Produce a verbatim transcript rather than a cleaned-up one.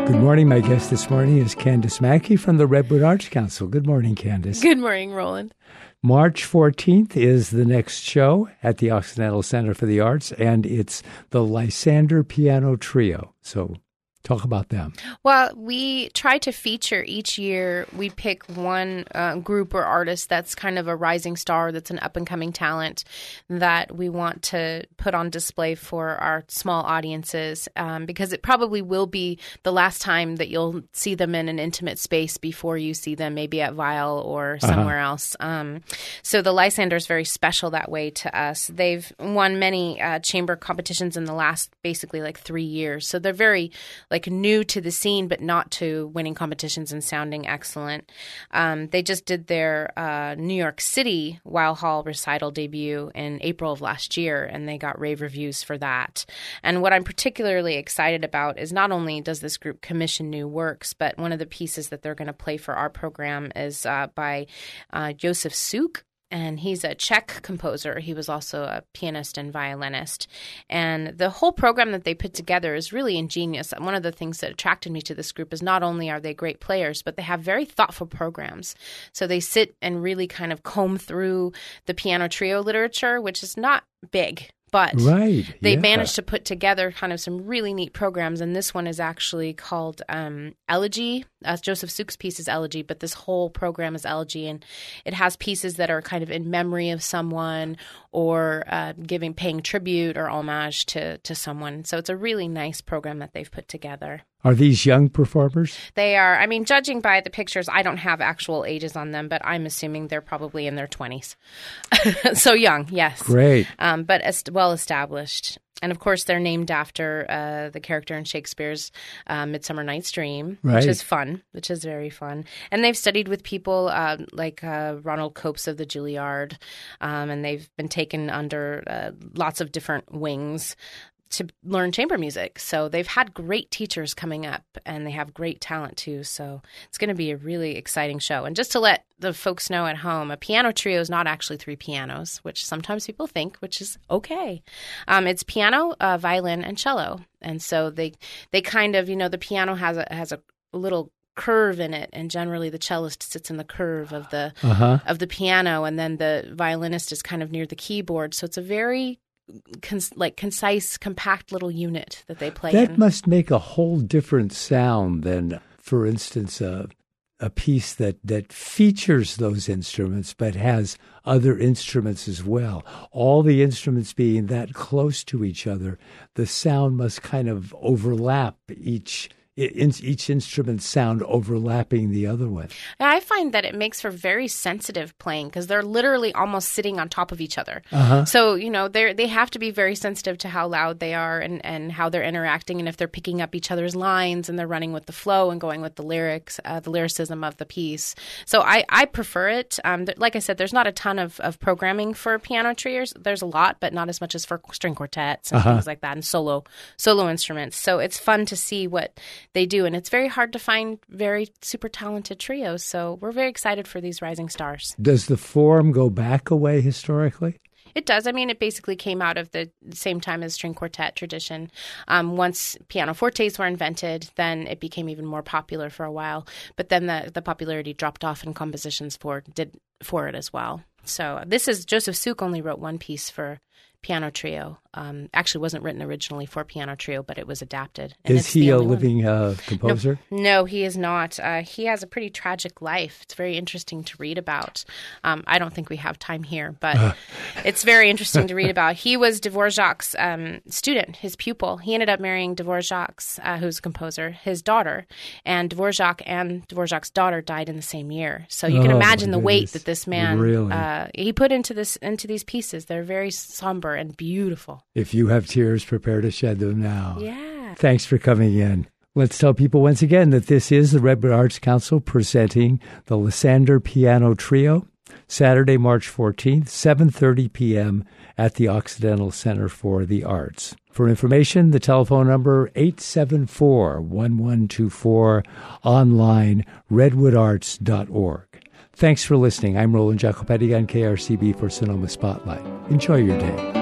Good morning. My guest this morning is Candice Mackey from the Redwood Arts Council. Good morning, Candice. Good morning, Roland. March fourteenth is the next show at the Occidental Center for the Arts, and it's the Lysander Piano Trio. So talk about them. Well, we try to feature each year. We pick one uh, group or artist that's kind of a rising star, that's an up-and-coming talent that we want to put on display for our small audiences, um, because it probably will be the last time that you'll see them in an intimate space before you see them maybe at Weill or somewhere uh-huh. else. Um, so the Lysander is very special that way to us. They've won many uh, chamber competitions in the last basically like three years. So they're very like new to the scene, but not to winning competitions and sounding excellent. Um, they just did their uh, New York City Weill Hall recital debut in April of last year, and they got rave reviews for that. And what I'm particularly excited about is not only does this group commission new works, but one of the pieces that they're going to play for our program is uh, by uh, Josef Suk. And he's a Czech composer. He was also a pianist and violinist. And the whole program that they put together is really ingenious. One of the things that attracted me to this group is not only are they great players, but they have very thoughtful programs. So they sit and really kind of comb through the piano trio literature, which is not big. But right, they yeah. managed to put together kind of some really neat programs. And this one is actually called um, Elegy. Uh, Josef Suk's piece is Elegy, but this whole program is Elegy. And it has pieces that are kind of in memory of someone or uh, giving, paying tribute or homage to, to someone. So it's a really nice program that they've put together. Are these young performers? They are. I mean, judging by the pictures, I don't have actual ages on them, but I'm assuming they're probably in their twenties. So young, yes. Great. Um, but as well established. And of course, they're named after uh, the character in Shakespeare's uh, Midsummer Night's Dream, right. which is fun, which is very fun. And they've studied with people uh, like uh, Ronald Copes of the Juilliard, um, and they've been taken under uh, lots of different wings to learn chamber music. So they've had great teachers coming up, and they have great talent too. So it's going to be a really exciting show. And just to let the folks know at home, a piano trio is not actually three pianos, which sometimes people think, which is okay. Um, it's piano, uh, violin, and cello. And so they they kind of, you know, the piano has a has a little curve in it, and generally the cellist sits in the curve of the uh-huh. of the piano, and then the violinist is kind of near the keyboard. So it's a very Con- like concise, compact little unit that they play that in. Must make a whole different sound than, for instance, a, a piece that, that features those instruments but has other instruments as well. All the instruments being that close to each other, the sound must kind of overlap each In, each instrument sound overlapping the other one. I find that it makes for very sensitive playing because they're literally almost sitting on top of each other. Uh-huh. So, you know, they they have to be very sensitive to how loud they are and, and how they're interacting, and if they're picking up each other's lines and they're running with the flow and going with the lyrics, uh, the lyricism of the piece. So I, I prefer it. Um, th- like I said, there's not a ton of, of programming for piano trios. There's a lot, but not as much as for string quartets and uh-huh. things like that, and solo solo instruments. So it's fun to see what they do, and it's very hard to find very super talented trios, so we're very excited for these rising stars. Does the form go back a way historically? It does. I mean, it basically came out of the same time as string quartet tradition. Um, once pianofortes were invented, then it became even more popular for a while, but then the, the popularity dropped off and compositions for did for it as well. So this is, Josef Suk only wrote one piece for piano trio. Um, actually wasn't written originally for piano trio, but it was adapted. And is he a living uh, composer? No, no, he is not. Uh, he has a pretty tragic life. It's very interesting to read about. Um, I don't think we have time here, but uh. it's very interesting to read about. He was Dvorak's um, student, his pupil. He ended up marrying Dvorak's, uh, who's a composer, his daughter, and Dvorak and Dvorak's daughter died in the same year. So you can oh, imagine the weight that this man really? uh, he put into this into these pieces. They're very somber and beautiful. If you have tears, prepare to shed them now. Yeah. Thanks for coming in. Let's tell people once again that this is the Redwood Arts Council presenting the Lysander Piano Trio, Saturday, March fourteenth, seven thirty p.m. at the Occidental Center for the Arts. For information, the telephone number eight seven four, one one two four, online redwood arts dot org. Thanks for listening. I'm Roland Jacopetti on K R C B for Sonoma Spotlight. Enjoy your day.